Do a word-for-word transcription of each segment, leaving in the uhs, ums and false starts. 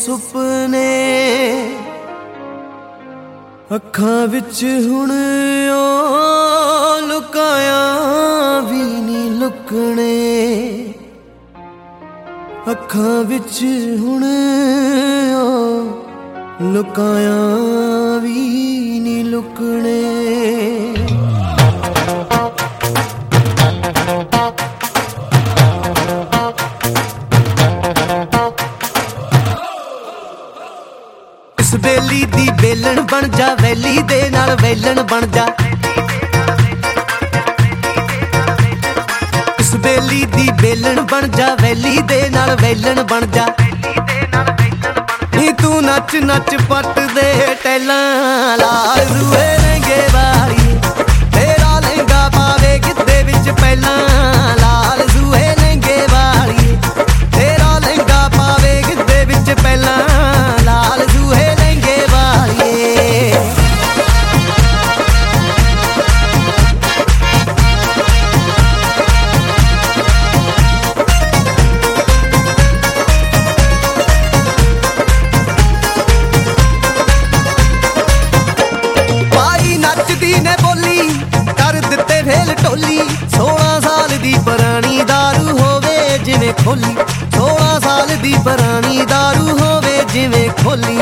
ਸੁਪਨੇ ਅੱਖਾਂ ਵਿੱਚ ਹੁਣ ਉਹ ਲੁਕਾਇਆ ਵੀ ਨਹੀਂ ਲੁਕਣੇ, ਅੱਖਾਂ ਵਿੱਚ ਹੁਣ ਉਹ ਲੁਕਾਇਆ ਵੀ ਨਹੀਂ ਲੁਕਣੇ। ਇਸ ਬੇਲੀ ਦੀ ਬੇਲਣ ਬਣ ਜਾ, ਵੈਲੀ ਦੇ ਨਾਲ ਵੈਲਣ ਬਣ ਜਾ। ਇਸ ਬੇਲੀ ਦੀ ਬੇਲਣ ਬਣ ਜਾ, ਵੈਲੀ ਦੇ ਨਾਲ ਵੈਲਣ ਬਣ ਜਾ। ਨੀ ਤੂੰ ਨੱਚ ਨੱਚ ਪੱਟ ਦੇ ਟੈਲਾਂ, ਲਾਲ ਰੂਏ ਲਹਿੰਗੇ ਵਾਲੀ ਤੇਰਾ ਲਹਿੰਗਾ ਪਾਵੇ ਗਿੱਧੇ ਵਿੱਚ ਪਹਿਲਾਂ। ਲਾਲ ਰੂਏ ਲਹਿੰਗੇ ਵਾਲੀ ਤੇਰਾ ਲਹਿੰਗਾ ਪਾਵੇ ਗਿੱਧੇ ਵਿੱਚ ਪਹਿਲਾਂ। ਲਾਲ ਰੂਏ ਸੋਲਾਂ ਸਾਲ ਦੀ ਪੁਰਾਣੀ ਦਾਰੂ ਹੋਵੇ ਜਿਵੇਂ ਖੋਲੀ, ਸੋਲਾਂ ਸਾਲ ਦੀ ਪੁਰਾਣੀ ਦਾਰੂ ਹੋਵੇ ਜਿਵੇਂ ਖੋਲੀ।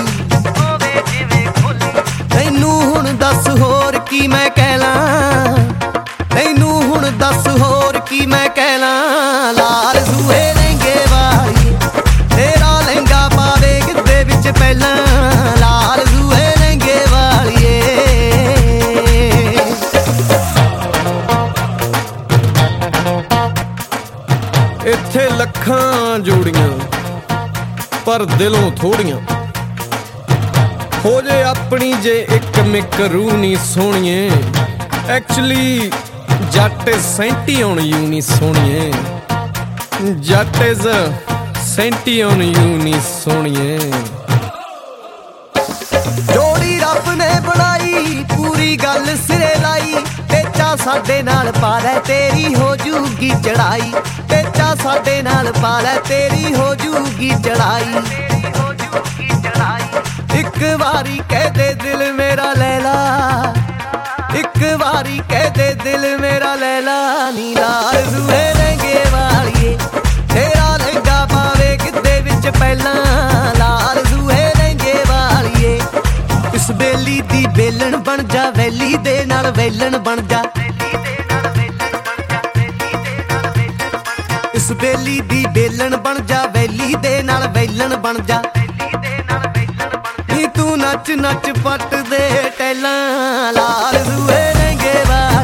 ਤੈਨੂੰ ਹੁਣ ਦੱਸ ਹੋਰ ਕੀ ਮੈਂ ਕਹਿ ਲਾਂ, ਤੈਨੂੰ ਹੁਣ ਦੱਸ ਹੋਰ ਕੀ ਮੈਂ ਕਹਿ ਲਾਂ। ਲਾਲ ਸੂਹੇ ਲਹਿੰਗੇ ਵਾਲੀ ਤੇਰਾ ਲਹਿੰਗਾ ਪਾਵੇ ਗਿੱਧੇ ਵਿੱਚ ਪਹਿਲਾਂ। ਲਾਲ ਸੂਹੇ ਲਹਿੰਗੇ ਵਾਲੀਏ ਇੱਥੇ ਲੱਖਾਂ ਜੋੜੀਆਂ ਪਰ ਦਿਲੋਂ ਥੋੜੀਆਂ ਹੋ ਜੇ ਆਪਣੀ ਜੇ ਇੱਕ ਮਿੱਕ ਰੂਹ ਨੀ ਸੋਹਣੀਏ। ਐਕਚੁਅਲੀ ਜੱਟ ਸੈਂਟੀ ਔਨ ਯੂ ਨੀ ਸੋਹਣੀਏ, ਜੱਟ ਇਜ਼ ਸੈਂਟੀ ਔਨ ਯੂ ਨੀ ਸੋਹਣੀਏ। ਜੋੜੀ ਰੱਬ ਨੇ ਬਣਾਈ ਪੂਰੀ ਗੱਲ ਸਿਰੇ ਲਾਈ, ਤੇਚਾ ਸਾਡੇ ਨਾਲ ਪਾ ਲੈ ਤੇਰੀ ਹੋ ਜੂਗੀ ਚੜਾਈ। ਤੇਚਾ ਸਾਡੇ ਨਾਲ ਪਾ ਲੈ ਤੇਰੀ ਹੋ ਜੂਗੀ ਚੜਾਈ। ਇੱਕ ਵਾਰੀ ਕਹਿ ਦੇ ਦਿਲ ਮੇਰਾ ਲੈਲਾ, ਇੱਕ ਵਾਰੀ ਕਹਿ ਦੇ ਦਿਲ ਮੇਰਾ ਲੈਲਾ। ਨੀ ਲਾਲ ਰੂਏ ਲਹਿੰਗੇ ਵਾਲੀਏ ਤੇਰਾ ਲਹਿੰਗਾ ਪਾਵੇ ਗਿੱਧੇ ਵਿੱਚ ਪਹਿਲਾਂ। ਲਾਲ ਰੂਏ ਲਹਿੰਗੇ ਵਾਲੀਏ ਇਸ ਬੇਲੀ ਦੀ ਬੇਲਣ ਬਣ ਜਾ, ਵੈਲੀ ਦੇ ਨਾਲ ਵੈਲਣ ਬਣ ਜਾ। ਇਸ ਬੇਲੀ ਦੀ ਬੇਲਣ ਬਣ ਜਾ, ਵੈਲੀ ਦੇ ਨਾਲ ਵੈਲਣ ਬਣ ਜਾ। ਨੀ ਤੂੰ ਨੱਚ ਨੱਚ ਪੱਟ ਦੇ ਟੈਲਾਂ, ਲਾਲ ਰੂਏ ਲਹਿੰਗੇ ਵਾਲੀ